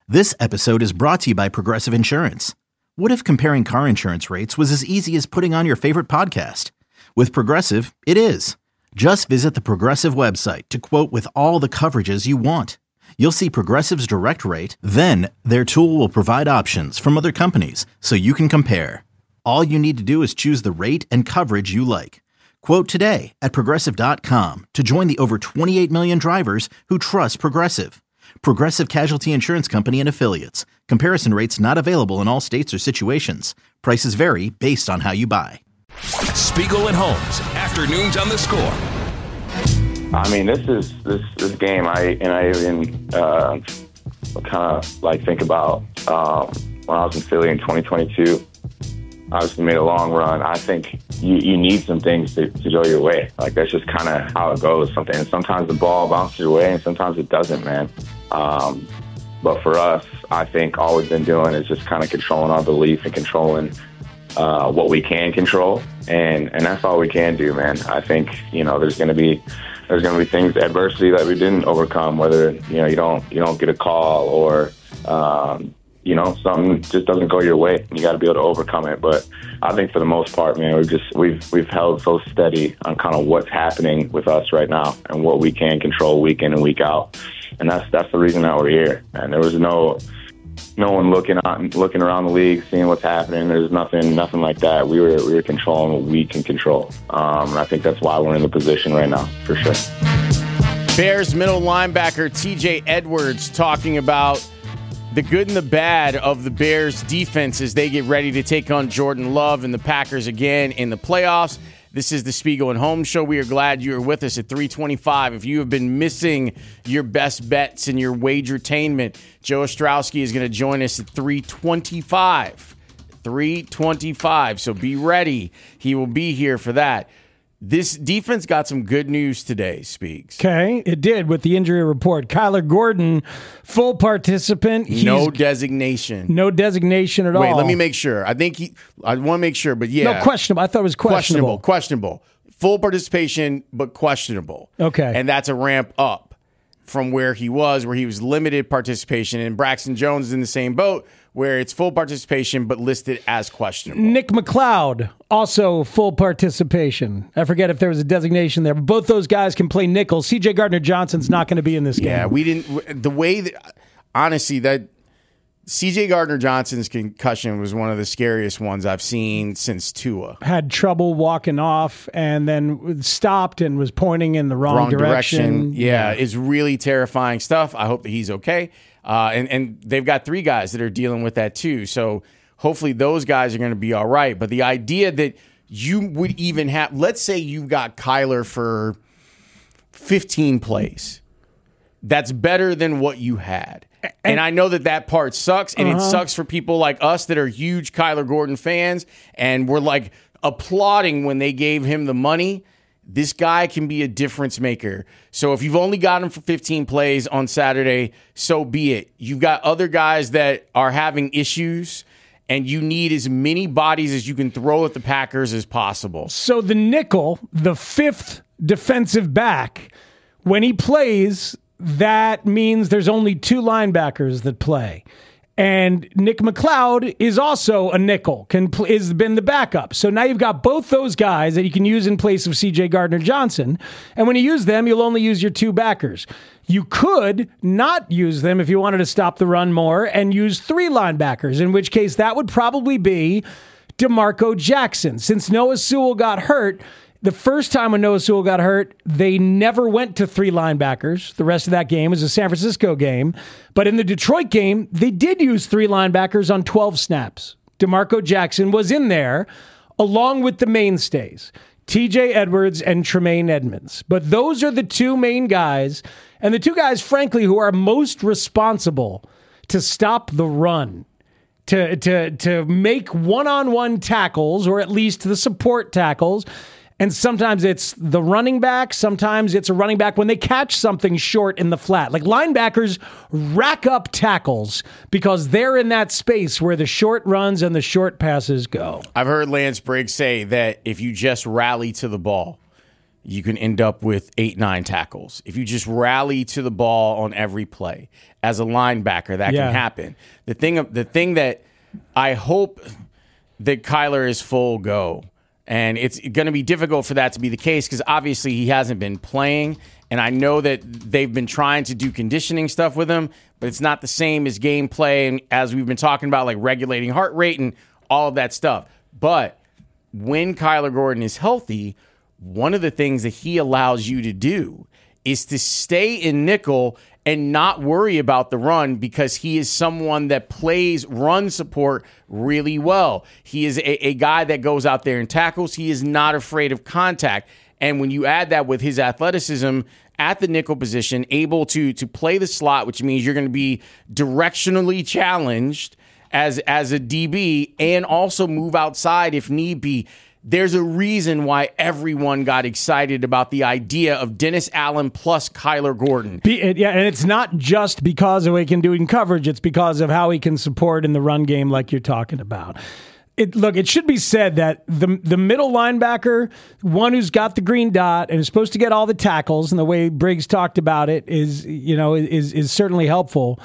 This episode is brought to you by Progressive Insurance. What if comparing car insurance rates was as easy as putting on your favorite podcast? With Progressive, it is. Just visit the Progressive website to quote with all the coverages you want. You'll see Progressive's direct rate, then their tool will provide options from other companies so you can compare. All you need to do is choose the rate and coverage you like. Quote today at Progressive.com to join the over 28 million drivers who trust Progressive. Progressive Casualty Insurance Company and Affiliates. Comparison rates not available in all states or situations. Prices vary based on how you buy. Spiegel and Holmes, afternoons on the Score. I mean, this game, I even kind of like think about when I was in Philly in 2022. Obviously made a long run. I think you need some things to go your way. Like, that's just kind of how it goes. Sometimes the ball bounces your way and sometimes it doesn't, man. But for us, I think all we've been doing is just kind of controlling our belief and controlling what we can control. And that's all we can do, man. I think, there's going to be things, adversity that we didn't overcome, whether, you don't get a call or, something just doesn't go your way. You got to be able to overcome it. But I think for the most part, man, we've held so steady on kind of what's happening with us right now and what we can control week in and week out. And that's the reason that we're here. And there was no one looking around the league, seeing what's happening. There's nothing like that. We were controlling what we can control. And I think that's why we're in the position right now, for sure. Bears middle linebacker TJ Edwards talking about the good and the bad of the Bears defense as they get ready to take on Jordan Love and the Packers again in the playoffs. This is the Spiegel and Holmes Show. We are glad you are with us at 3:25. If you have been missing your best bets and your wagertainment, Joe Ostrowski is going to join us at 3:25. 3:25. So be ready. He will be here for that. This defense got some good news today, Speaks. Okay, it did with the injury report. Kyler Gordon, full participant. No designation. No designation at all. Wait, let me make sure. I want to make sure, but yeah. No, questionable. I thought it was questionable. Questionable. Full participation, but questionable. Okay. And that's a ramp up from where he was limited participation. And Braxton Jones is in the same boat, where it's full participation but listed as questionable. Nick McLeod, also full participation. I forget if there was a designation there, but both those guys can play nickel. C.J. Gardner-Johnson's not going to be in this game. Yeah, we didn't. The way that, honestly, that C.J. Gardner-Johnson's concussion was one of the scariest ones I've seen since Tua. Had trouble walking off and then stopped and was pointing in the wrong direction. Yeah, it's really terrifying stuff. I hope that he's okay. And they've got 3 guys that are dealing with that too. So hopefully those guys are going to be all right. But the idea that you would even have, let's say you got Kyler for 15 plays. That's better than what you had. And I know that part sucks. And it sucks for people like us that are huge Kyler Gordon fans. And we're like applauding when they gave him the money. This guy can be a difference maker. So if you've only got him for 15 plays on Saturday, so be it. You've got other guys that are having issues, and you need as many bodies as you can throw at the Packers as possible. So the nickel, the 5th defensive back, when he plays, that means there's only 2 linebackers that play. And Nick McLeod is also a nickel, has been the backup. So now you've got both those guys that you can use in place of C.J. Gardner-Johnson. And when you use them, you'll only use your 2 backers. You could not use them if you wanted to stop the run more and use 3 linebackers, in which case that would probably be DeMarco Jackson. Since Noah Sewell got hurt, the first time when Noah Sewell got hurt, they never went to 3 linebackers. The rest of that game was a San Francisco game. But in the Detroit game, they did use 3 linebackers on 12 snaps. DeMarco Jackson was in there along with the mainstays, TJ Edwards and Tremaine Edmonds. But those are the 2 main guys, and the 2 guys, frankly, who are most responsible to stop the run, to make one-on-one tackles, or at least the support tackles. And sometimes it's the running back. Sometimes it's a running back when they catch something short in the flat. Like linebackers rack up tackles because they're in that space where the short runs and the short passes go. I've heard Lance Briggs say that if you just rally to the ball, you can end up with 8-9 tackles. If you just rally to the ball on every play as a linebacker, that can happen. The thing that I hope that Kyler is full go, and it's going to be difficult for that to be the case because obviously he hasn't been playing, and I know that they've been trying to do conditioning stuff with him, but it's not the same as gameplay and as we've been talking about, like regulating heart rate and all of that stuff. But when Kyler Gordon is healthy, one of the things that he allows you to do is to stay in nickel and not worry about the run because he is someone that plays run support really well. He is a guy that goes out there and tackles. He is not afraid of contact. And when you add that with his athleticism at the nickel position, able to play the slot, which means you're going to be directionally challenged as a DB and also move outside if need be. There's a reason why everyone got excited about the idea of Dennis Allen plus Kyler Gordon. Yeah, and it's not just because of what he can do in coverage. It's because of how he can support in the run game like you're talking about. It should be said that the middle linebacker, one who's got the green dot and is supposed to get all the tackles, and the way Briggs talked about it is certainly helpful.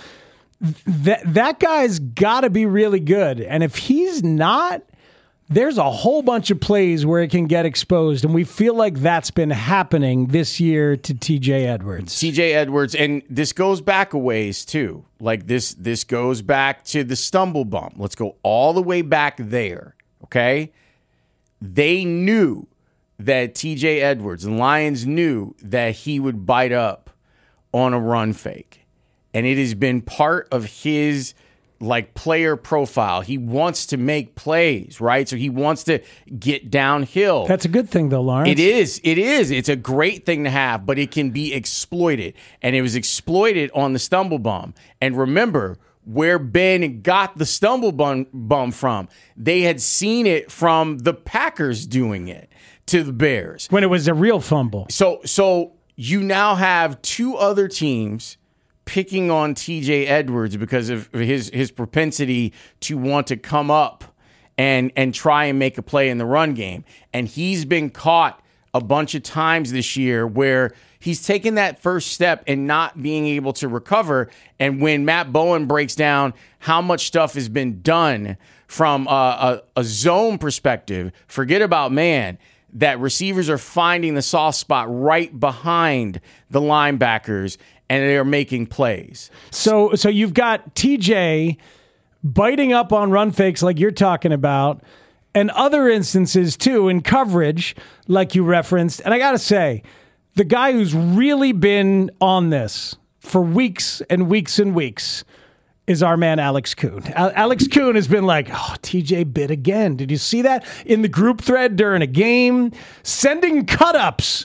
That guy's got to be really good. And if he's not, there's a whole bunch of plays where it can get exposed, and we feel like that's been happening this year to TJ Edwards. TJ Edwards, and this goes back a ways too. Like this goes back to the stumble bump. Let's go all the way back there, okay? They knew that TJ Edwards, the Lions knew that he would bite up on a run fake, and it has been part of his player profile. He wants to make plays, right? So he wants to get downhill. That's a good thing, though, Lawrence. It is. It's a great thing to have, but it can be exploited. And it was exploited on the stumble bum. And remember, where Ben got the stumble bum from, they had seen it from the Packers doing it to the Bears. When it was a real fumble. So you now have two other teams picking on TJ Edwards because of his propensity to want to come up and try and make a play in the run game. And he's been caught a bunch of times this year where he's taken that first step and not being able to recover. And when Matt Bowen breaks down how much stuff has been done from a zone perspective, forget about man, that receivers are finding the soft spot right behind the linebackers and they're making plays. So you've got TJ biting up on run fakes like you're talking about, and other instances too in coverage like you referenced. And I got to say, the guy who's really been on this for weeks and weeks and weeks is our man Alex Kuhn. Alex Kuhn has been like, oh, TJ bit again. Did you see that in the group thread during a game? Sending cut-ups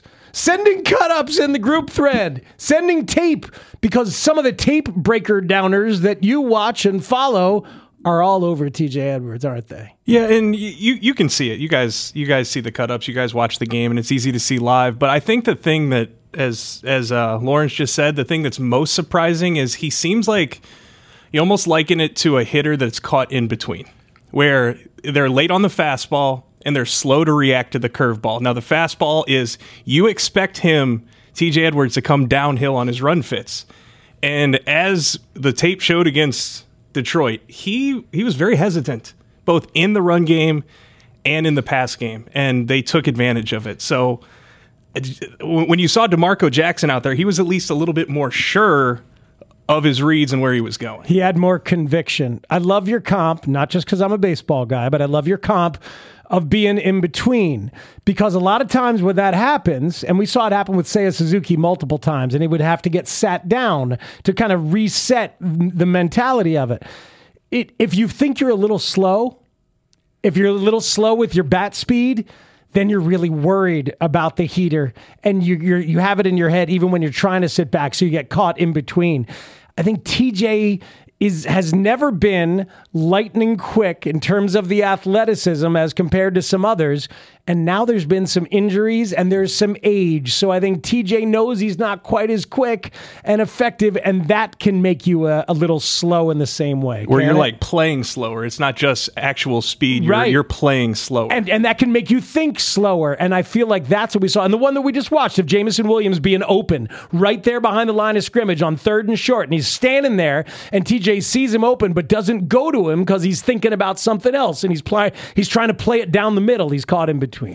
in the group thread, sending tape, because some of the tape breaker downers that you watch and follow are all over TJ Edwards, aren't they? Yeah, and you can see it. You guys see the cut-ups. You guys watch the game, and it's easy to see live. But I think the thing that, as Lawrence just said, the thing that's most surprising is he seems like you almost liken it to a hitter that's caught in between, where they're late on the fastball and they're slow to react to the curveball. Now, the fastball is, you expect him, TJ Edwards, to come downhill on his run fits. And as the tape showed against Detroit, he was very hesitant, both in the run game and in the pass game, and they took advantage of it. So when you saw DeMarco Jackson out there, he was at least a little bit more sure of his reads and where he was going. He had more conviction. I love your comp, not just because I'm a baseball guy, but I love your comp of being in between, because a lot of times when that happens, and we saw it happen with Seiya Suzuki multiple times, and he would have to get sat down to kind of reset the mentality of it. If you think you're a little slow, if you're a little slow with your bat speed, then you're really worried about the heater, and you have it in your head even when you're trying to sit back, so you get caught in between. I think TJ has never been lightning quick in terms of the athleticism as compared to some others, And now there's been some injuries and there's some age. So I think TJ knows he's not quite as quick and effective, and that can make you a little slow in the same way. Where you're like playing slower. It's not just actual speed. You're playing slower. And that can make you think slower. And I feel like that's what we saw. And the one that we just watched of Jameson Williams being open right there behind the line of scrimmage on 3rd and short. And he's standing there and TJ sees him open but doesn't go to him because he's thinking about something else. And he's trying to play it down the middle. He's caught in between.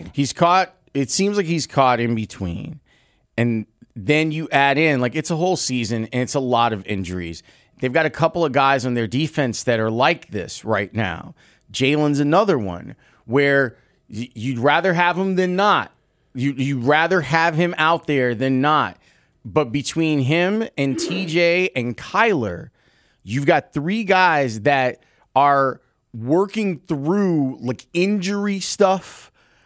It seems like he's caught in between. And then you add in, like, it's a whole season and it's a lot of injuries. They've got a couple of guys on their defense that are like this right now. Jalen's another one where you'd rather have him than not. You'd rather have him out there than not. But between him and TJ and Kyler, you've got 3 guys that are working through like injury stuff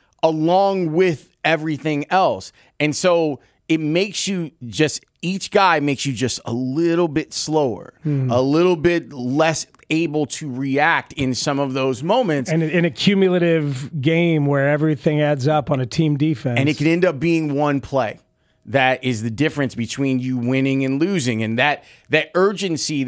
along with everything else. And so it makes you each guy makes you just a little bit slower, a little bit less able to react in some of those moments. And in a cumulative game where everything adds up on a team defense. And it can end up being one play. That is the difference between you winning and losing. And that urgency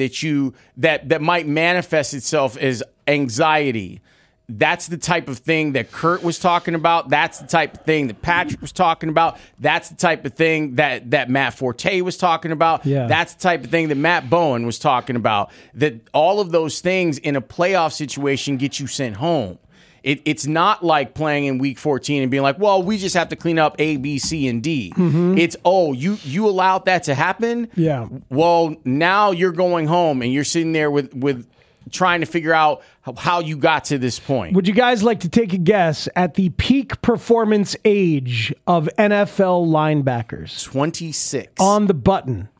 that might manifest itself as anxiety. That's the type of thing that Kurt was talking about. That's the type of thing that Patrick was talking about. That's the type of thing that Matt Forte was talking about. Yeah. That's the type of thing that Matt Bowen was talking about. That all of those things in a playoff situation get you sent home. It's not like playing in week 14 and being like, well, we just have to clean up A, B, C, and D. Mm-hmm. It's, you allowed that to happen? Yeah. Well, now you're going home and you're sitting there with trying to figure out how you got to this point. Would you guys like to take a guess at the peak performance age of NFL linebackers? 26. On the button.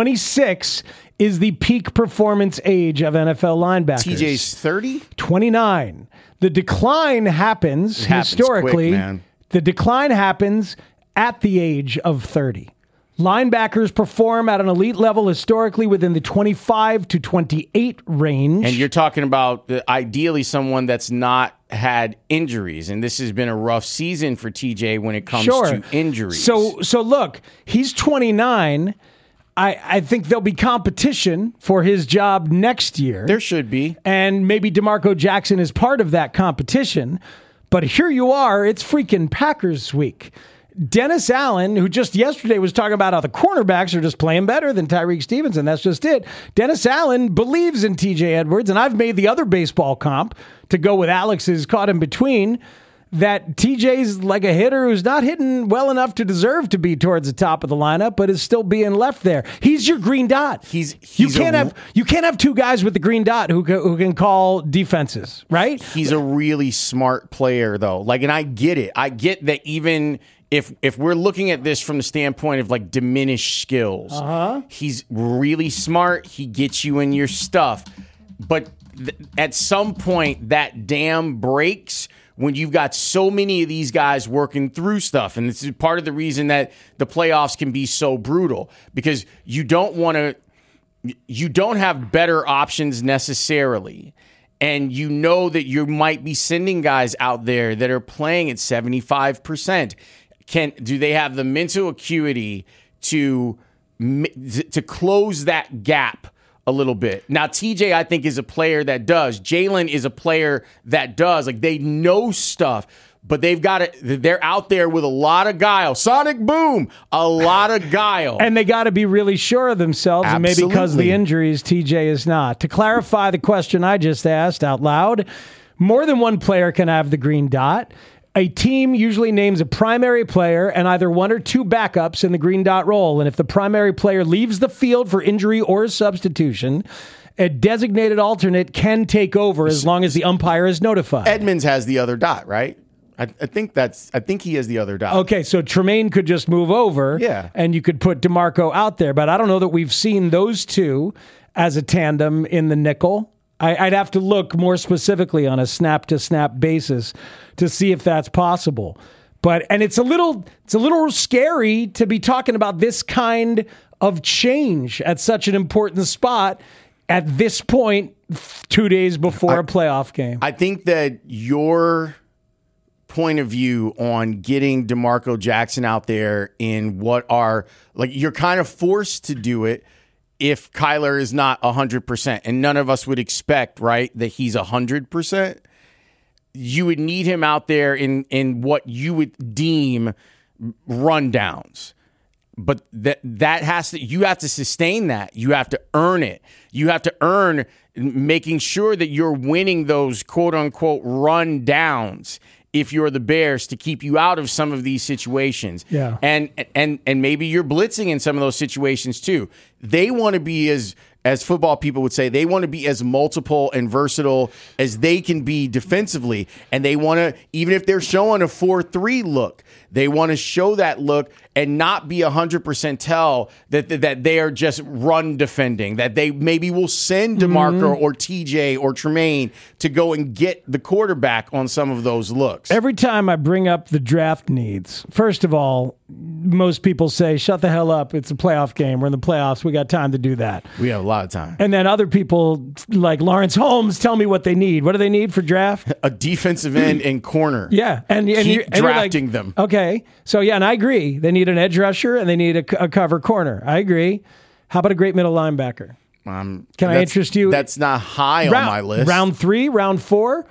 26 is the peak performance age of NFL linebackers. TJ's 30? 29. The decline happens historically. Quick, man. The decline happens at the age of 30. Linebackers perform at an elite level historically within the 25 to 28 range. And you're talking about ideally someone that's not had injuries. And this has been a rough season for TJ when it comes to injuries. So look, he's 29. I think there'll be competition for his job next year. There should be. And maybe DeMarco Jackson is part of that competition. But here you are. It's freaking Packers week. Dennis Allen, who just yesterday was talking about how the cornerbacks are just playing better than Tyreek Stevenson. That's just it. Dennis Allen believes in TJ Edwards, and I've made the other baseball comp to go with Alex's caught in between, that TJ's like a hitter who's not hitting well enough to deserve to be towards the top of the lineup, but is still being left there. He's your green dot. You can't have 2 guys with the green dot who can call defenses, right? He's a really smart player, though. Like, and I get it. I get that even if we're looking at this from the standpoint of like diminished skills, he's really smart. He gets you in your stuff, but at some point that dam breaks when you've got so many of these guys working through stuff. And this is part of the reason that the playoffs can be so brutal, because you don't have better options necessarily. And you know that you might be sending guys out there that are playing at 75%. Do they have the mental acuity to close that gap a little bit? Now, TJ, I think, is a player that does. Jalen is a player that does. Like, they know stuff, but they're out there with a lot of guile. Sonic boom, a lot of guile. And they got to be really sure of themselves. Absolutely. And maybe because of the injuries, TJ is not. To clarify the question I just asked out loud, more than one player can have the green dot. A team usually names a primary player and either 1 or 2 backups in the green dot role. And if the primary player leaves the field for injury or substitution, a designated alternate can take over as long as the umpire is notified. Edmonds has the other dot, right? I think he has the other dot. Okay, so Tremaine could just move over, and you could put DeMarco out there. But I don't know that we've seen those 2 as a tandem in the nickel. I'd have to look more specifically on a snap-to-snap basis to see if that's possible. And it's a little scary to be talking about this kind of change at such an important spot at this point, 2 days before a playoff game. I think that your point of view on getting DeMarco Jackson out there in what are, like, you're kind of forced to do it if Kyler is not 100%, and none of us would expect, right, that he's 100%. You would need him out there in what you would deem rundowns. But that has to, you have to sustain that. You have to earn it. You have to earn making sure that you're winning those quote unquote run downs if you're the Bears, to keep you out of some of these situations. Yeah. And maybe you're blitzing in some of those situations too. They want to be, as football people would say, they want to be as multiple and versatile as they can be defensively. And they want to, even if they're showing a 4-3 look, they want to show that look and not be 100% tell that they are just run defending, that they maybe will send DeMarco or TJ or Tremaine to go and get the quarterback on some of those looks. Every time I bring up the draft needs, first of all, most people say, shut the hell up. It's a playoff game. We're in the playoffs. We got time to do that. We have a lot of time. And then other people like Lawrence Holmes tell me what they need. What do they need for draft? A defensive end and corner. Yeah. And keep you're drafting like, them. Okay. So, yeah, and I agree. They need an edge rusher and they need a cover corner. I agree. How about a great middle linebacker? Can I interest you? That's not high on my list. Round 3, round 4?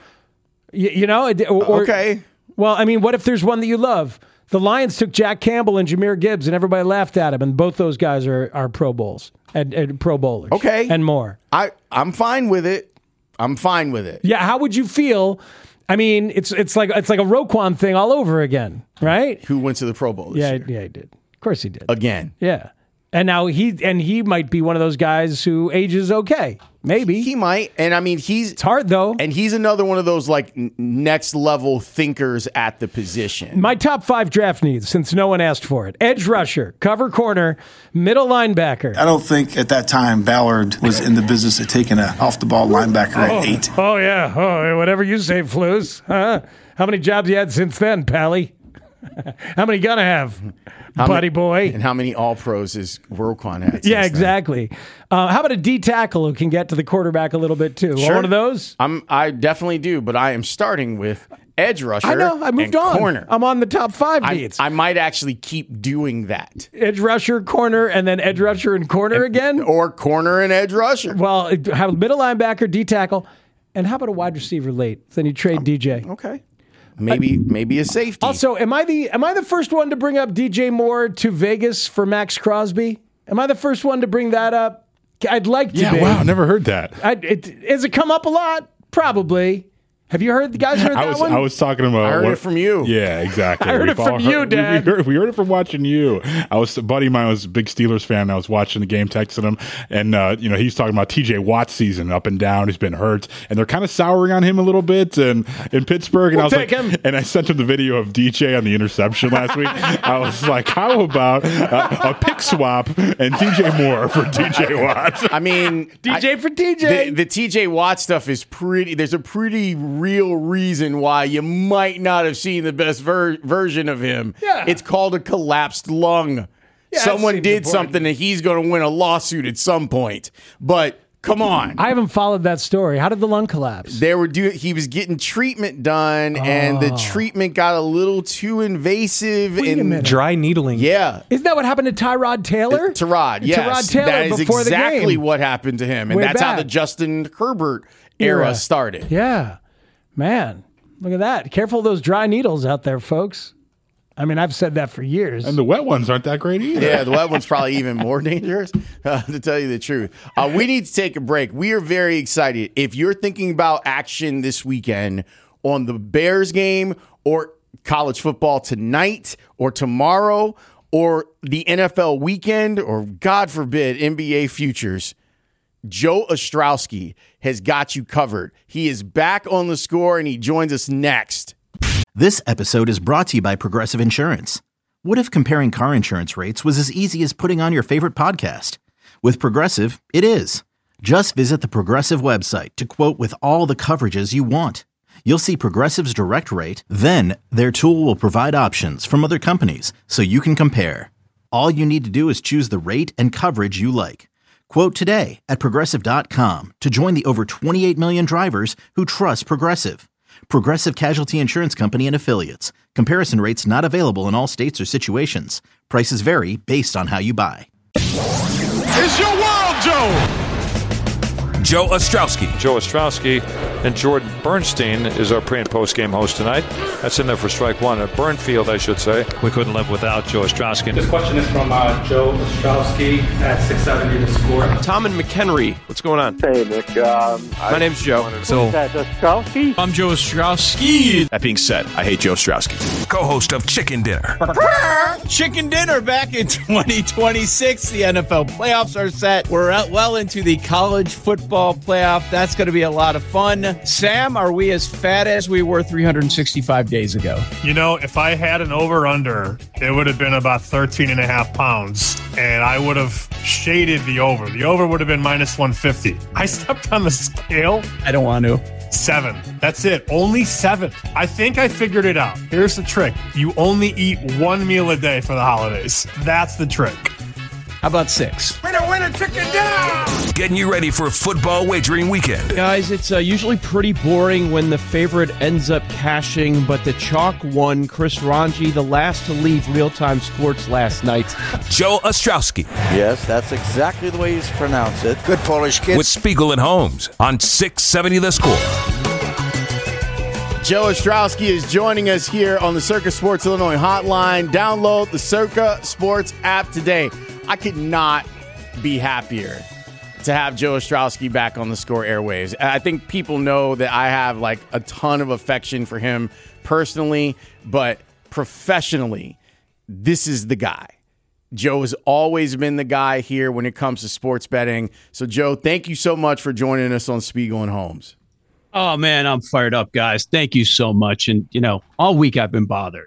You know? Okay. Well, I mean, what if there's one that you love? The Lions took Jack Campbell and Jahmyr Gibbs, and everybody laughed at him, and both those guys are Pro Bowls and Pro Bowlers. Okay. And more. I'm fine with it. I'm fine with it. Yeah, how would you feel? I mean, it's like a Roquan thing all over again, right? Who went to the Pro Bowl this year? Yeah, he did. Of course he did. Again. Yeah. And now he might be one of those guys who ages okay. Maybe. He might. And I mean, it's hard though. And he's another one of those like next level thinkers at the position. My top 5 draft needs, since no one asked for it: edge rusher, cover corner, middle linebacker. I don't think at that time Ballard was in the business of taking an off the ball linebacker at 8. Oh yeah. Oh, whatever you say, Flus. Huh? How many jobs you had since then, Pally? How many gonna have, buddy boy? And how many All-Pros is Roquan had? Yeah, exactly. How about a D tackle who can get to the quarterback a little bit too? Sure. One of those? I definitely do, but I am starting with edge rusher. I know. I moved on. Corner. I'm on the top 5 needs. I might actually keep doing that. Edge rusher, corner, and then edge rusher and corner again, or corner and edge rusher. Well, have a middle linebacker, D tackle, and how about a wide receiver late? Then you trade DJ. Okay. Maybe a safety. Also, am I the first one to bring up DJ Moore to Vegas for Max Crosby? Am I the first one to bring that up? I'd like to be. Yeah, wow, never heard that. Has it come up a lot? Probably. Have you heard? The guys heard that one? I was talking about. I heard it from you. Yeah, exactly. I heard it from you, Dad. We heard it from watching you. A buddy of mine was a big Steelers fan. I was watching the game, texting him, and he's talking about TJ Watt's season up and down. He's been hurt, and they're kind of souring on him a little bit. And in Pittsburgh, and I was like, and I sent him the video of DJ on the interception last week. I was like, how about a pick swap and DJ Moore for TJ Watt? I mean, DJ for TJ. The TJ Watt stuff is pretty. There's a pretty real reason why you might not have seen the best version of him. Yeah. It's called a collapsed lung. Yeah, someone did something and he's going to win a lawsuit at some point. But come on. I haven't followed that story. How did the lung collapse? He was getting treatment done and the treatment got a little too invasive and dry needling. Yeah. Isn't that what happened to Tyrod Taylor? Tyrod, yes. Tyrod Taylor that is before exactly the game. what happened to him. And Way that's how back. the Justin Herbert era started. Yeah. Man, look at that. Careful of those dry needles out there, folks. I mean, I've said that for years. And the wet ones aren't that great either. Yeah, the wet one's probably even more dangerous, to tell you the truth. We need to take a break. We are very excited. If you're thinking about action this weekend on the Bears game or college football tonight or tomorrow or the NFL weekend or, God forbid, NBA futures, Joe Ostrowski has got you covered. He is back on the score, and he joins us next. This episode is brought to you by Progressive Insurance. What if comparing car insurance rates was as easy as putting on your favorite podcast? With Progressive, it is. Just visit the Progressive website to quote with all the coverages you want. You'll see Progressive's direct rate, then their tool will provide options from other companies so you can compare. All you need to do is choose the rate and coverage you like. Quote today at Progressive.com to join the over 28 million drivers who trust Progressive. Progressive Casualty Insurance Company and Affiliates. Comparison rates not available in all states or situations. Prices vary based on how you buy. It's your world, Joe! Joe Ostrowski. Joe Ostrowski and Jordan Bernstein is our pre- and post-game host tonight. That's in there for strike one. At Burnfield, I should say. We couldn't live without Joe Ostrowski. This question is from Joe Ostrowski at 670 The Score. Tom and McHenry, what's going on? Hey, Nick. My name's Joe. So, Ostrowski? I'm Joe Ostrowski. That being said, I hate Joe Ostrowski. Co-host of Chicken Dinner. Chicken Dinner back in 2026. The NFL playoffs are set. We're well into the college football playoff. That's going to be a lot of fun. Sam, are we as fat as we were 365 days ago? You know, if I had an over-under, it would have been about 13 and a half pounds, and I would have shaded the over. The over would have been minus 150. I stepped on the scale. I don't want to. 7. That's it. Only 7. I think I figured it out. Here's the trick. You only eat one meal a day for the holidays. That's the trick. How about 6? Winner, chicken dinner! Getting you ready for football wagering weekend. Guys, it's usually pretty boring when the favorite ends up cashing, but the chalk won. Chris Ranji, the last to leave real-time sports last night. Joe Ostrowski. Yes, that's exactly the way you pronounce it. Good Polish kid. With Spiegel and Holmes on 670 The Score. Joe Ostrowski is joining us here on the Circa Sports Illinois hotline. Download the Circa Sports app today. I could not be happier to have Joe Ostrowski back on the Score airwaves. I think people know that I have like a ton of affection for him personally, but professionally, this is the guy. Joe has always been the guy here when it comes to sports betting. So, Joe, thank you so much for joining us on Spiegel and Holmes. Oh, man, I'm fired up, guys. Thank you so much. And, you know, all week I've been bothered.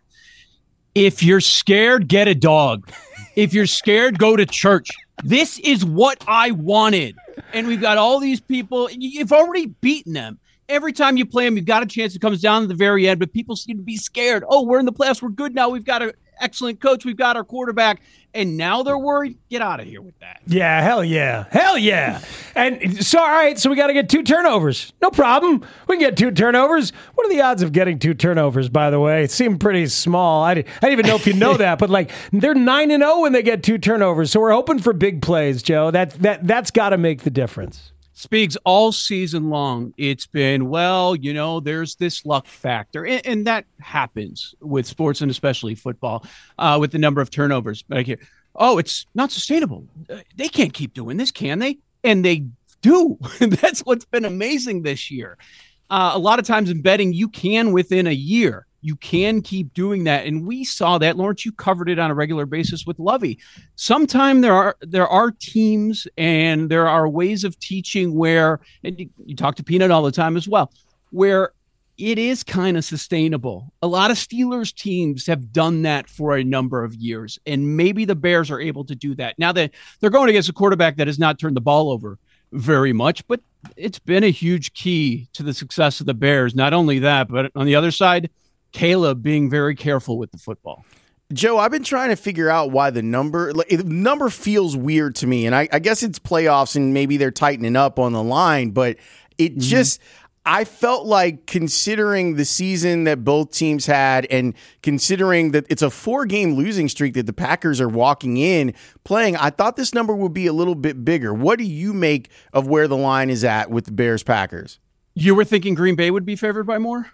If you're scared, get a dog. If you're scared, go to church. This is what I wanted. And we've got all these people. You've already beaten them. Every time you play them, you've got a chance. It comes down to the very end, but people seem to be scared. Oh, we're in the playoffs. We're good now. We've got an excellent coach. We've got our quarterback. And now they're worried. Get out of here with that. Yeah, hell yeah. Hell yeah. And so, all right, so we got to get 2 turnovers. No problem. We can get 2 turnovers. What are the odds of getting 2 turnovers, by the way? It seemed pretty small. I didn't even know if you know that, but like they're 9-0 when they get 2 turnovers. So we're hoping for big plays, Joe. That's got to make the difference. Speaks all season long. It's been, well, you know, there's this luck factor. And that happens with sports and especially football with the number of turnovers. But I hear, oh, it's not sustainable. They can't keep doing this, can they? And they do. That's what's been amazing this year. A lot of times in betting, you can within a year. You can keep doing that. And we saw that. Lawrence, you covered it on a regular basis with Lovey. Sometimes there are teams and there are ways of teaching where, and you talk to Peanut all the time as well, where it is kind of sustainable. A lot of Steelers teams have done that for a number of years, and maybe the Bears are able to do that. Now that they're going against a quarterback that has not turned the ball over very much, but it's been a huge key to the success of the Bears. Not only that, but on the other side, Caleb being very careful with the football. Joe, I've been trying to figure out why the number feels weird to me. And I guess it's playoffs and maybe they're tightening up on the line, but it just, I felt like considering the season that both teams had and considering that it's a 4-game losing streak that the Packers are walking in playing, I thought this number would be a little bit bigger. What do you make of where the line is at with the Bears-Packers? You were thinking Green Bay would be favored by more?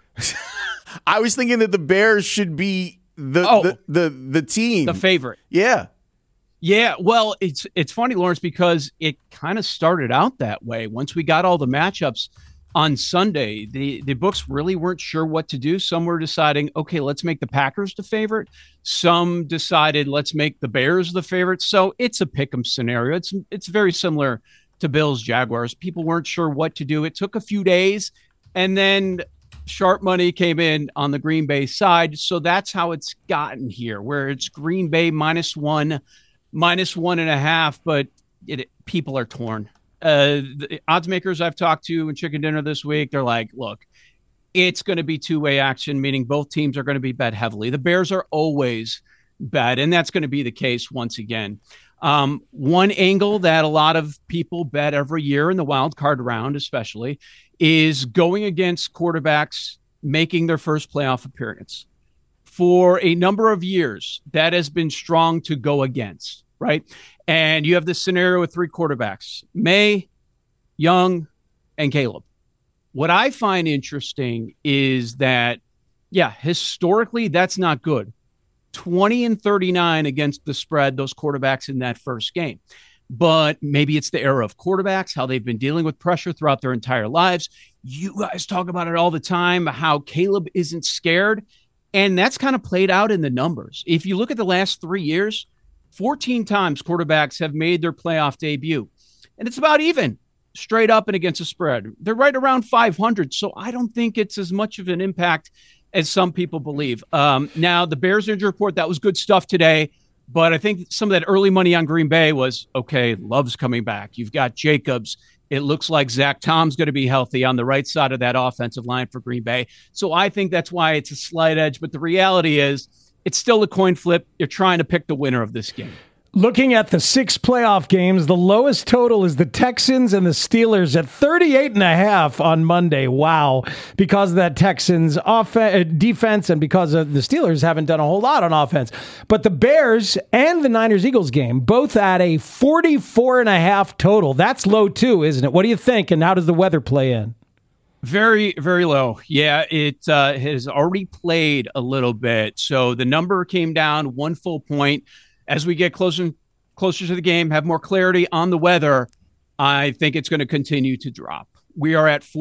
I was thinking that the Bears should be the team, the favorite. Yeah. Yeah, well, it's funny, Lawrence, because it kind of started out that way. Once we got all the matchups on Sunday, the books really weren't sure what to do. Some were deciding, okay, let's make the Packers the favorite. Some decided, let's make the Bears the favorite. So it's a pick'em scenario. It's very similar to Bills Jaguars. People weren't sure what to do. It took a few days, and then sharp money came in on the Green Bay side. So that's how it's gotten here, where it's Green Bay -1, -1.5, but people are torn. The odds makers I've talked to in Chicken Dinner this week, they're like, look, it's going to be 2-way action, meaning both teams are going to be bet heavily. The Bears are always bet, and that's going to be the case once again. One angle that a lot of people bet every year in the wild card round, especially, is going against quarterbacks making their first playoff appearance. For a number of years, that has been strong to go against, right? And you have this scenario with 3 quarterbacks, May, Young, and Caleb. What I find interesting is that, historically, that's not good. 20-39 against the spread, those quarterbacks in that first game. But maybe it's the era of quarterbacks, how they've been dealing with pressure throughout their entire lives. You guys talk about it all the time, how Caleb isn't scared. And that's kind of played out in the numbers. If you look at the last 3 years, 14 times quarterbacks have made their playoff debut. And it's about even, straight up and against the spread. They're right around 500. So I don't think it's as much of an impact as some people believe. Now, the Bears injury report, that was good stuff today. But I think some of that early money on Green Bay was, okay, Love's coming back. You've got Jacobs. It looks like Zach Tom's going to be healthy on the right side of that offensive line for Green Bay. So I think that's why it's a slight edge. But the reality is it's still a coin flip. You're trying to pick the winner of this game. Looking at the 6 playoff games, the lowest total is the Texans and the Steelers at 38.5 on Monday. Wow. Because of that Texans defense and because of the Steelers haven't done a whole lot on offense. But the Bears and the Niners-Eagles game, both at a 44.5 total. That's low too, isn't it? What do you think? And how does the weather play in? Very, very low. Yeah, it has already played a little bit. So the number came down 1 full point. As we get closer to the game, have more clarity on the weather, I think it's going to continue to drop. We are at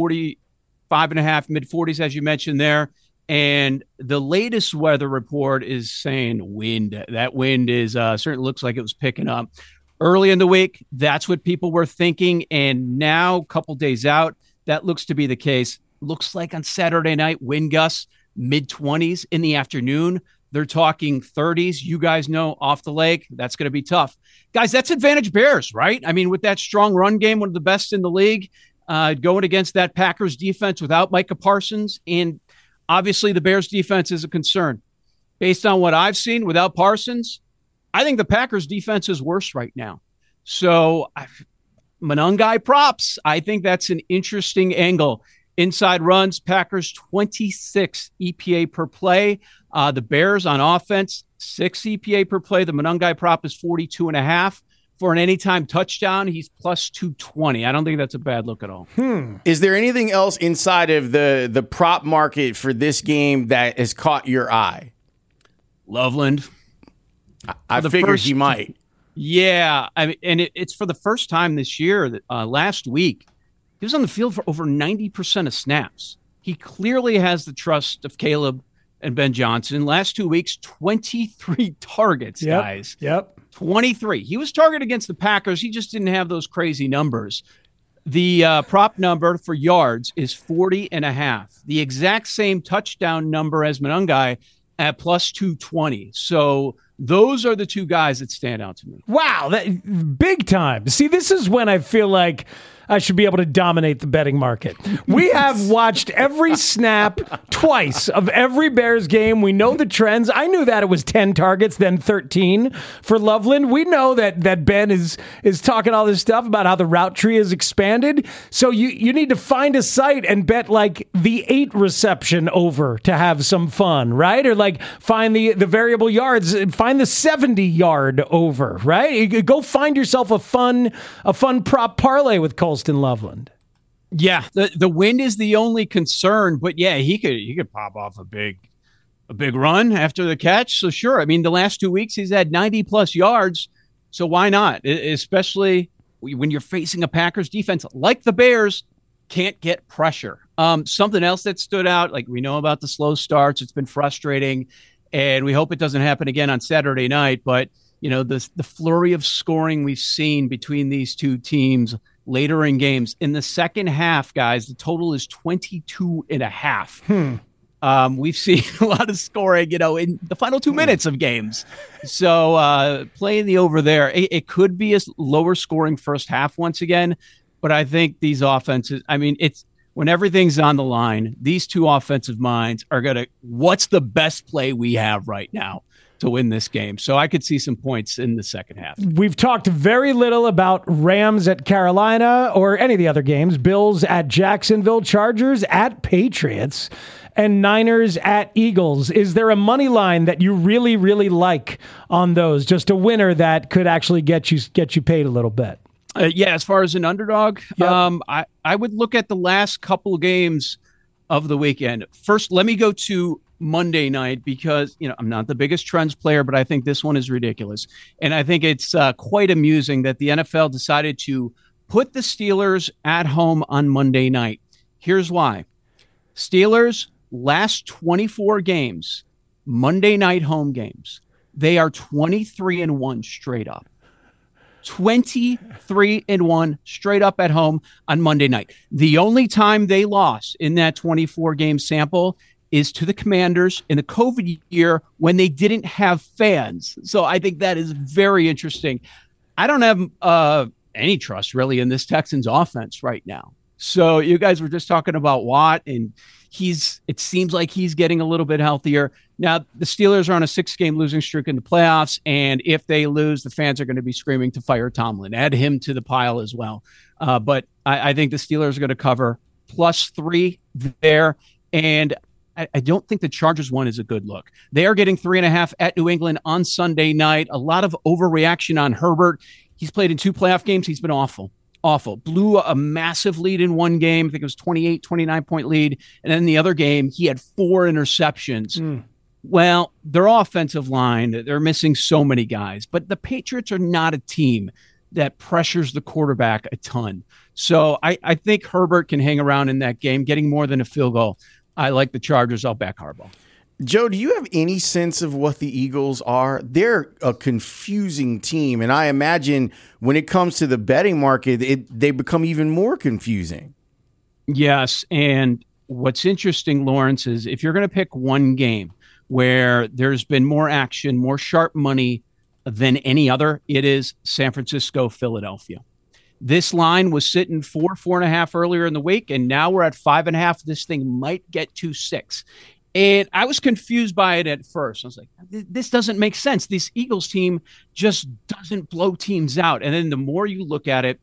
45.5, mid-40s, as you mentioned there. And the latest weather report is saying wind. That wind is certainly looks like it was picking up. Early in the week, that's what people were thinking. And now, a couple days out, that looks to be the case. Looks like on Saturday night, wind gusts, mid-20s in the afternoon. They're talking 30s. You guys know off the lake, that's going to be tough. Guys, that's advantage Bears, right? I mean, with that strong run game, one of the best in the league, going against that Packers defense without Micah Parsons. And obviously the Bears defense is a concern. Based on what I've seen without Parsons, I think the Packers defense is worse right now. So Monangai props, I think that's an interesting angle. Inside runs, Packers 26 EPA per play. The Bears on offense, 6 EPA per play. The Monangai prop is 42.5. For an anytime touchdown, he's plus 220. I don't think that's a bad look at all. Is there anything else inside of the prop market for this game that has caught your eye? Loveland. I figured he might. Yeah. I mean, and it's for the first time this year, last week, he was on the field for over 90% of snaps. He clearly has the trust of Caleb and Ben Johnson. Last 2 weeks, 23 targets, guys. Yep. 23. He was targeted against the Packers. He just didn't have those crazy numbers. The prop number for yards is 40.5. The exact same touchdown number as Monangai at plus 220. So those are the two guys that stand out to me. Wow, that big time. See, this is when I feel like I should be able to dominate the betting market. We have watched every snap twice of every Bears game. We know the trends. I knew that it was 10 targets, then 13 for Loveland. We know that Ben is talking all this stuff about how the route tree is expanded. So you need to find a site and bet like the 8 reception over to have some fun, right? Or like find the variable yards, find the 70 yard over, right? Go find yourself a fun prop parlay with Colston Loveland. Yeah, the wind is the only concern, but yeah, he could pop off a big run after the catch. So sure, I mean the last 2 weeks he's had 90 plus yards, so why not? Especially when you're facing a Packers defense like the Bears can't get pressure. Something else that stood out, like we know about the slow starts, it's been frustrating, and we hope it doesn't happen again on Saturday night. But you know the flurry of scoring we've seen between these two teams later in games. In the second half, guys, the total is 22.5. We've seen a lot of scoring, in the final 2 minutes of games. So playing the over there, it could be a lower scoring first half once again. But I think these offenses, it's when everything's on the line, these two offensive minds are going to, what's the best play we have right now to win this game? So I could see some points in the second half. We've talked very little about Rams at Carolina or any of the other games. Bills at Jacksonville, Chargers at Patriots. and Niners at Eagles. Is there a money line that you really, really like on those? Just a winner that could actually get you paid a little bit. Yeah, as far as an underdog, yep. I would look at the last couple of games of the weekend. First, let me go to Monday night because, I'm not the biggest trends player, but I think this one is ridiculous. And I think it's quite amusing that the NFL decided to put the Steelers at home on Monday night. Here's why. Steelers, last 24 games, Monday night home games, they are 23-1 straight up. 23-1 straight up at home on Monday night. The only time they lost in that 24-game sample is to the Commanders in the COVID year when they didn't have fans. So I think that is very interesting. I don't have any trust really in this Texans offense right now. So you guys were just talking about Watt, and it seems like he's getting a little bit healthier. Now, the Steelers are on a 6-game losing streak in the playoffs, and if they lose, the fans are going to be screaming to fire Tomlin. Add him to the pile as well. But I think the Steelers are going to cover +3 there, and I don't think the Chargers one is a good look. They are getting 3.5 at New England on Sunday night. A lot of overreaction on Herbert. He's played in 2 playoff games. He's been awful. Blew a massive lead in one game. I think it was 29-point lead. And then the other game, he had 4 interceptions. Well, their offensive line, they're missing so many guys. But the Patriots are not a team that pressures the quarterback a ton. So I think Herbert can hang around in that game, getting more than a field goal. I like the Chargers. I'll back Harbaugh. Joe, do you have any sense of what the Eagles are? They're a confusing team, and I imagine when it comes to the betting market, they become even more confusing. Yes, and what's interesting, Lawrence, is if you're going to pick one game where there's been more action, more sharp money than any other, it is San Francisco, Philadelphia. This line was sitting 4.5 earlier in the week, and now we're at 5.5. This thing might get to 6. And I was confused by it at first. I was like, this doesn't make sense. This Eagles team just doesn't blow teams out. And then the more you look at it,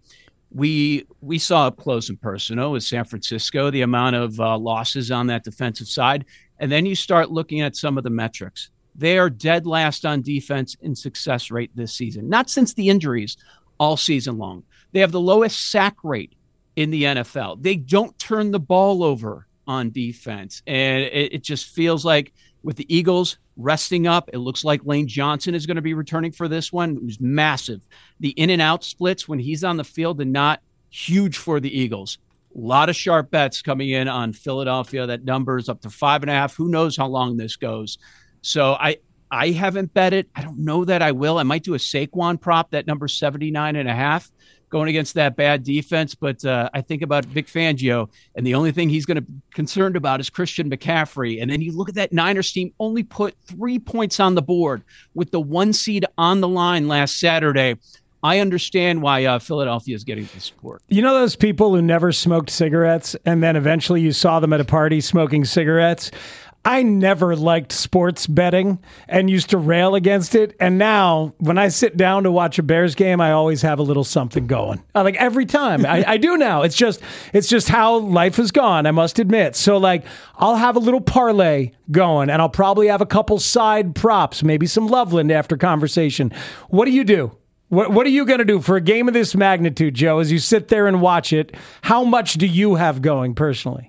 we saw up close and personal with San Francisco, the amount of losses on that defensive side. And then you start looking at some of the metrics. They are dead last on defense in success rate this season, not since the injuries all season long. They have the lowest sack rate in the NFL. They don't turn the ball over on defense. And it just feels like with the Eagles resting up, it looks like Lane Johnson is going to be returning for this one. It was massive. The in and out splits when he's on the field are not huge for the Eagles. A lot of sharp bets coming in on Philadelphia. That number is up to 5.5. Who knows how long this goes? So I haven't bet it. I don't know that I will. I might do a Saquon prop. That number 79.5. Going against that bad defense, but I think about Vic Fangio, and the only thing he's going to be concerned about is Christian McCaffrey. And then you look at that Niners team, only put 3 points on the board with the 1 seed on the line last Saturday. I understand why Philadelphia is getting the support. You know those people who never smoked cigarettes, and then eventually you saw them at a party smoking cigarettes? I never liked sports betting and used to rail against it. And now when I sit down to watch a Bears game, I always have a little something going. Like every time I do now. It's just how life has gone, I must admit. So like I'll have a little parlay going and I'll probably have a couple side props, maybe some Loveland after conversation. What do you do? What are you going to do for a game of this magnitude, Joe, as you sit there and watch it? How much do you have going personally?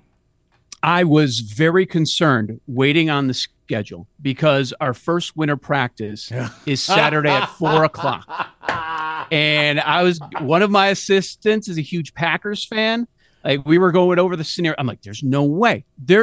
I was very concerned waiting on the schedule because our first winter practice is Saturday at 4:00. And one of my assistants is a huge Packers fan. Like we were going over the scenario. I'm like, there's no way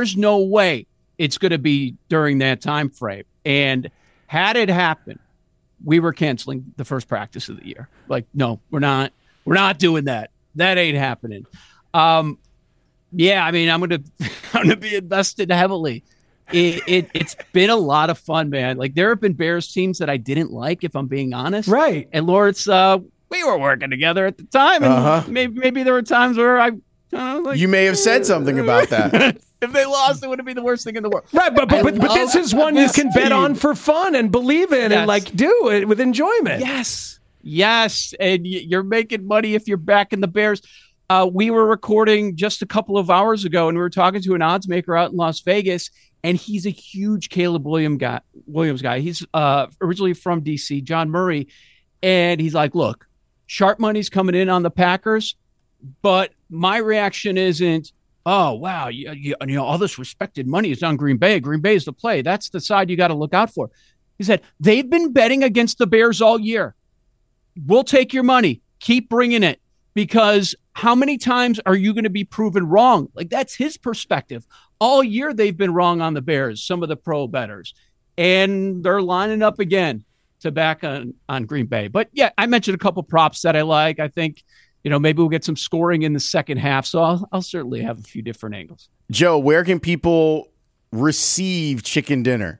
it's going to be during that time frame. And had it happened, we were canceling the first practice of the year. Like, no, we're not doing that. That ain't happening. Yeah, I mean, I'm gonna be invested heavily. It's been a lot of fun, man. Like there have been Bears teams that I didn't like, if I'm being honest. Right. And Lawrence, we were working together at the time, and maybe there were times where you may have said something about that. If they lost, it wouldn't be the worst thing in the world. Right, but this is one you can bet on for fun and believe in and like do it with enjoyment. Yes, and you're making money if you're backing the Bears. We were recording just a couple of hours ago, and we were talking to an odds maker out in Las Vegas, and he's a huge Caleb Williams guy. He's originally from D.C., John Murray, and he's like, look, sharp money's coming in on the Packers, but my reaction isn't, oh, wow, you know, all this respected money is on Green Bay. Green Bay is the play. That's the side you got to look out for. He said, they've been betting against the Bears all year. We'll take your money. Keep bringing it, because how many times are you going to be proven wrong? Like, that's his perspective. All year they've been wrong on the Bears, some of the pro bettors, and they're lining up again to back on Green Bay. But yeah, I mentioned a couple props that I like. I think, you know, maybe we'll get some scoring in the second half. So I'll certainly have a few different angles. Joe, where can people receive Chicken Dinner?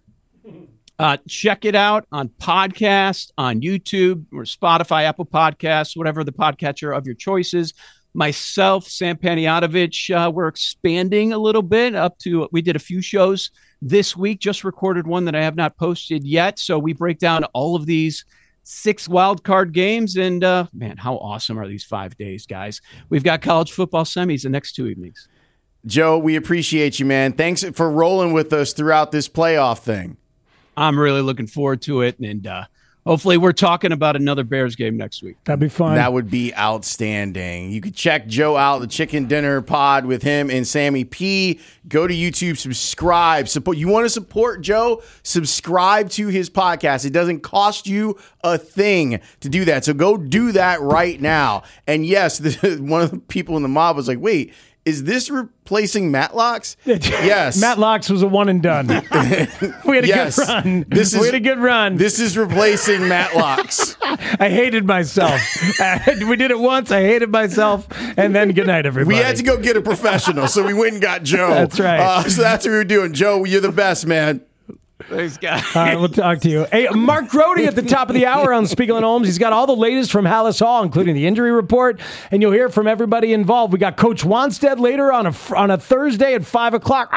Check it out on podcast, on YouTube, or Spotify, Apple Podcasts, whatever the podcatcher of your choice is. Myself, Sam Panayotovich, we're expanding a little bit we did a few shows this week, just recorded one that I have not posted yet. So we break down all of these 6 wildcard games, and man, how awesome are these 5 days, guys? We've got college football semis the next 2 evenings. Joe, we appreciate you, man. Thanks for rolling with us throughout this playoff thing. I'm really looking forward to it, and hopefully we're talking about another Bears game next week. That'd be fun. That would be outstanding. You could check Joe out, the Chicken Dinner pod with him and Sammy P. Go to YouTube, subscribe. Support. You want to support Joe? Subscribe to his podcast. It doesn't cost you a thing to do that. So go do that right now. And yes, one of the people in the mob was like, wait, is this replacing Matlocks? Yes. Matlocks was a one and done. We had a good run. We had a good run. This is replacing Matlocks. I hated myself. We did it once. I hated myself. And then good night, everybody. We had to go get a professional, so we went and got Joe. That's right. So that's what we were doing. Joe, you're the best, man. Thanks, guys. All right, we'll talk to you. Hey, Mark Grody at the top of the hour on Spiegel and Holmes. He's got all the latest from Hallis Hall, including the injury report, and you'll hear from everybody involved. We got Coach Wanstead later on a Thursday at 5 o'clock.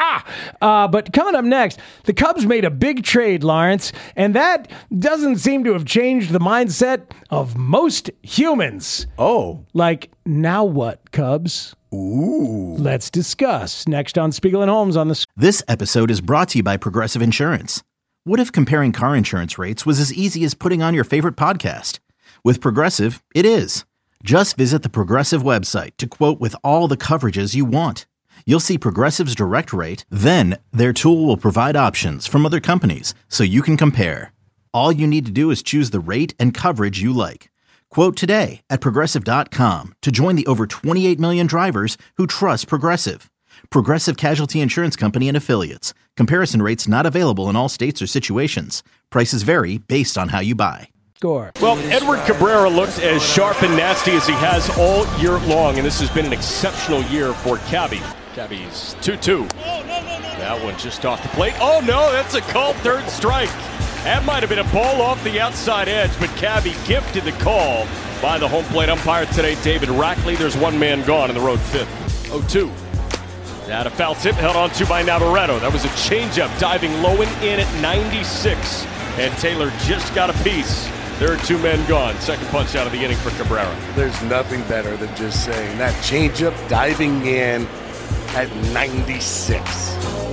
But coming up next, the Cubs made a big trade, Lawrence, and that doesn't seem to have changed the mindset of most humans. Oh. Like, now what, Cubs? Ooh. Let's discuss next on Spiegel and Holmes on the. This episode is brought to you by Progressive Insurance. What if comparing car insurance rates was as easy as putting on your favorite podcast? With Progressive, it is. Just visit the Progressive website to quote with all the coverages you want. You'll see Progressive's direct rate, then their tool will provide options from other companies so you can compare. All you need to do is choose the rate and coverage you like. Quote today at Progressive.com to join the over 28 million drivers who trust Progressive. Progressive Casualty Insurance Company and Affiliates. Comparison rates not available in all states or situations. Prices vary based on how you buy. Score. Well, Edward Cabrera looks as sharp and nasty as he has all year long, and this has been an exceptional year for Cabby. Cabby's 2-2. That one just off the plate. Oh, no, that's a called third strike. That might have been a ball off the outside edge, but Cabby gifted the call by the home plate umpire today, David Rackley. There's one man gone in the road fifth. 0-2. That a foul tip held on to by Navarreto. That was a changeup diving low and in at 96. And Taylor just got a piece. There are 2 men gone. Second punch out of the inning for Cabrera. There's nothing better than just saying that changeup diving in at 96.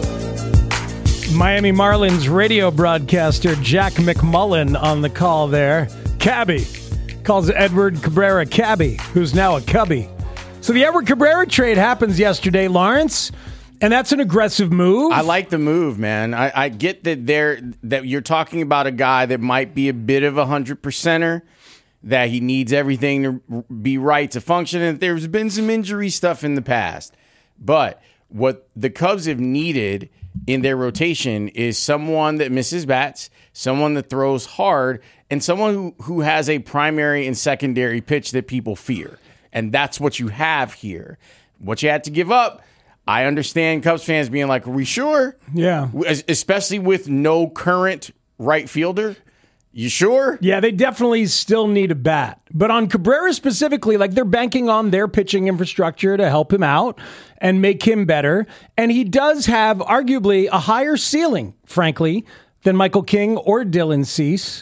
Miami Marlins radio broadcaster Jack McMullen on the call there. Cabby calls Edward Cabrera Cabby, who's now a Cubby. So the Edward Cabrera trade happens yesterday, Lawrence, and that's an aggressive move. I like the move, man. I get that you're talking about a guy that might be a bit of 100%er, that he needs everything to be right to function, and there's been some injury stuff in the past. But what the Cubs have needed in their rotation is someone that misses bats, someone that throws hard, and someone who has a primary and secondary pitch that people fear. And that's what you have here. What you had to give up, I understand Cubs fans being like, are we sure? Yeah. Especially with no current right fielder. You sure? Yeah, they definitely still need a bat. But on Cabrera specifically, like, they're banking on their pitching infrastructure to help him out and make him better. And he does have arguably a higher ceiling, frankly, than Michael King or Dylan Cease.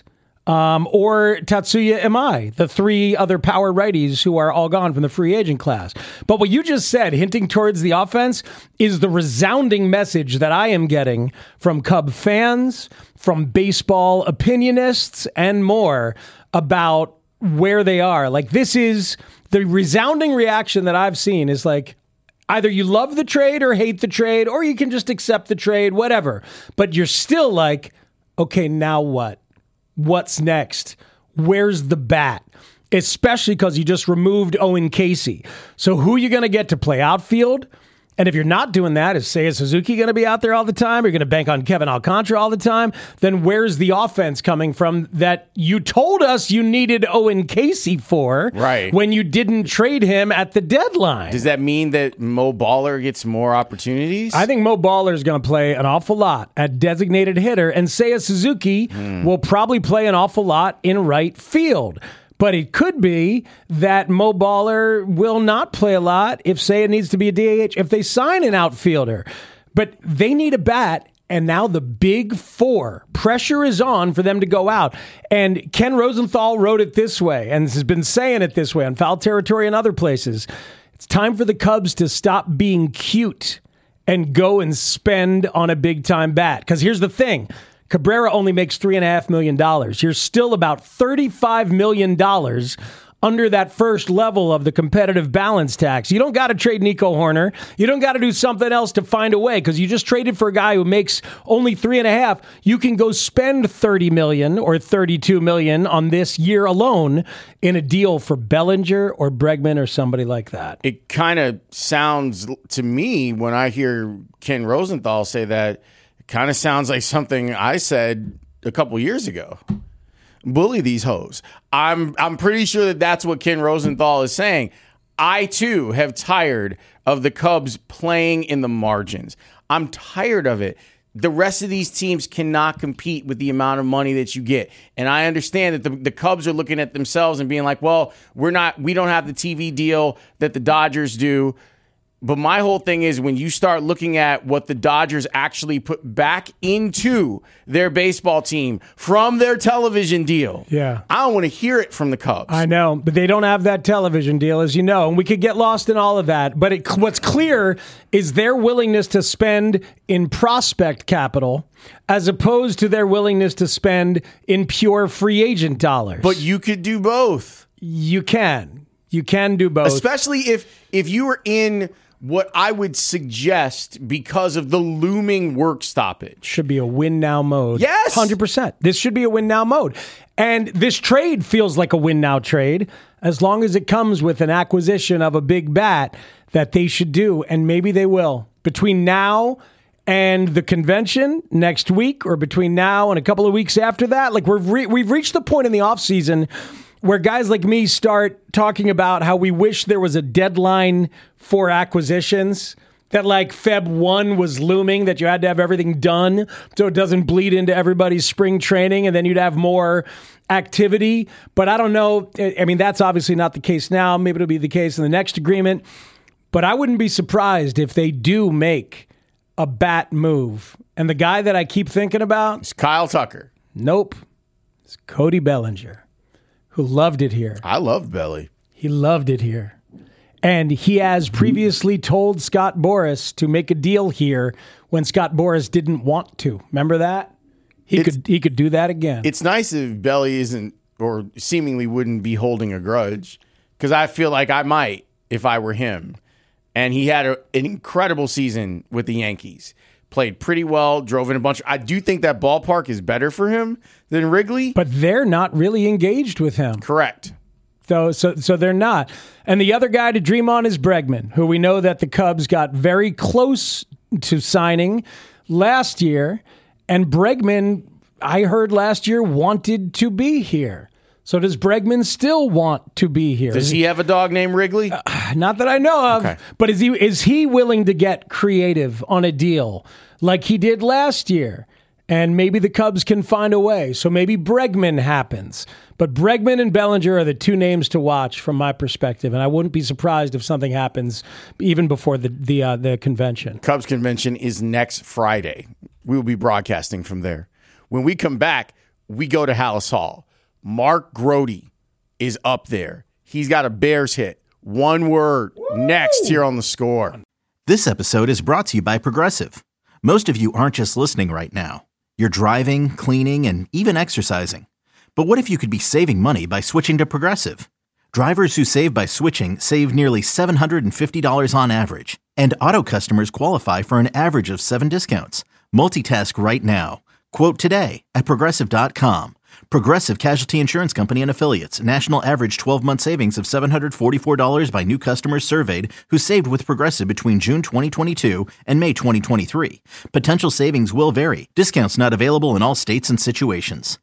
or Tatsuya Imai, the 3 other power righties who are all gone from the free agent class. But what you just said, hinting towards the offense, is the resounding message that I am getting from Cub fans, from baseball opinionists, and more about where they are. Like, this is the resounding reaction that I've seen is like, either you love the trade or hate the trade, or you can just accept the trade, whatever. But you're still like, okay, now what? What's next? Where's the bat? Especially because you just removed Owen Casey. So who are you going to get to play outfield? And if you're not doing that, is Seiya Suzuki going to be out there all the time? Are you going to bank on Kevin Alcantara all the time? Then where's the offense coming from that you told us you needed Owen Casey for when you didn't trade him at the deadline? Does that mean that Mo Baller gets more opportunities? I think Mo Baller is going to play an awful lot at designated hitter, and Seiya Suzuki will probably play an awful lot in right field. But it could be that Mo Baller will not play a lot if Seiya needs to be a DH, if they sign an outfielder. But they need a bat, and now the big 4. Pressure is on for them to go out. And Ken Rosenthal wrote it this way, and has been saying it this way on Foul Territory and other places. It's time for the Cubs to stop being cute and go and spend on a big-time bat. Because here's the thing. Cabrera only makes $3.5 million. You're still about $35 million under that first level of the competitive balance tax. You don't got to trade Nico Horner. You don't got to do something else to find a way, because you just traded for a guy who makes only $3.5. You can go spend $30 million or $32 million on this year alone in a deal for Bellinger or Bregman or somebody like that. It kind of sounds to me, when I hear Ken Rosenthal say that, kind of sounds like something I said a couple years ago. Bully these hoes. I'm pretty sure that that's what Ken Rosenthal is saying. I, too, have tired of the Cubs playing in the margins. I'm tired of it. The rest of these teams cannot compete with the amount of money that you get. And I understand that the Cubs are looking at themselves and being like, well, we don't have the TV deal that the Dodgers do. But my whole thing is, when you start looking at what the Dodgers actually put back into their baseball team from their television deal, I don't want to hear it from the Cubs. I know, but they don't have that television deal, as you know, and we could get lost in all of that. But what's clear is their willingness to spend in prospect capital as opposed to their willingness to spend in pure free agent dollars. But you could do both. You can. You can do both. Especially if you were in what I would suggest, because of the looming work stoppage, should be a win now mode. Yes, 100%. This should be a win now mode, and this trade feels like a win now trade as long as it comes with an acquisition of a big bat that they should do, and maybe they will between now and the convention next week, or between now and a couple of weeks after that. Like we've reached the point in the offseason where guys like me start talking about how we wish there was a deadline for acquisitions, that like Feb 1 was looming, that you had to have everything done so it doesn't bleed into everybody's spring training, and then you'd have more activity. But I don't know. I mean, that's obviously not the case now. Maybe it'll be the case in the next agreement. But I wouldn't be surprised if they do make a bat move. And the guy that I keep thinking about is Kyle Tucker. Nope. It's Cody Bellinger, who loved it here. I love Belly. He loved it here. And he has previously told Scott Boras to make a deal here when Scott Boras didn't want to. Remember that? He could do that again. It's nice if Belly isn't, or seemingly wouldn't be, holding a grudge, because I feel like I might if I were him. And he had an incredible season with the Yankees. Played pretty well, drove in a bunch. I do think that ballpark is better for him than Wrigley. But they're not really engaged with him. Correct. So they're not. And the other guy to dream on is Bregman, who we know that the Cubs got very close to signing last year. And Bregman, I heard last year, wanted to be here. So does Bregman still want to be here? Does he have a dog named Wrigley? Not that I know of. Okay. But is he willing to get creative on a deal like he did last year? And maybe the Cubs can find a way. So maybe Bregman happens. But Bregman and Bellinger are the two names to watch from my perspective. And I wouldn't be surprised if something happens even before the convention. Cubs convention is next Friday. We will be broadcasting from there. When we come back, we go to Hallis Hall. Mark Grody is up there. He's got a Bears hit. One word. Woo! Next here on The Score. This episode is brought to you by Progressive. Most of you aren't just listening right now. You're driving, cleaning, and even exercising. But what if you could be saving money by switching to Progressive? Drivers who save by switching save nearly $750 on average. And auto customers qualify for an average of 7 discounts. Multitask right now. Quote today at Progressive.com. Progressive Casualty Insurance Company and Affiliates. National average 12-month savings of $744 by new customers surveyed who saved with Progressive between June 2022 and May 2023. Potential savings will vary. Discounts not available in all states and situations.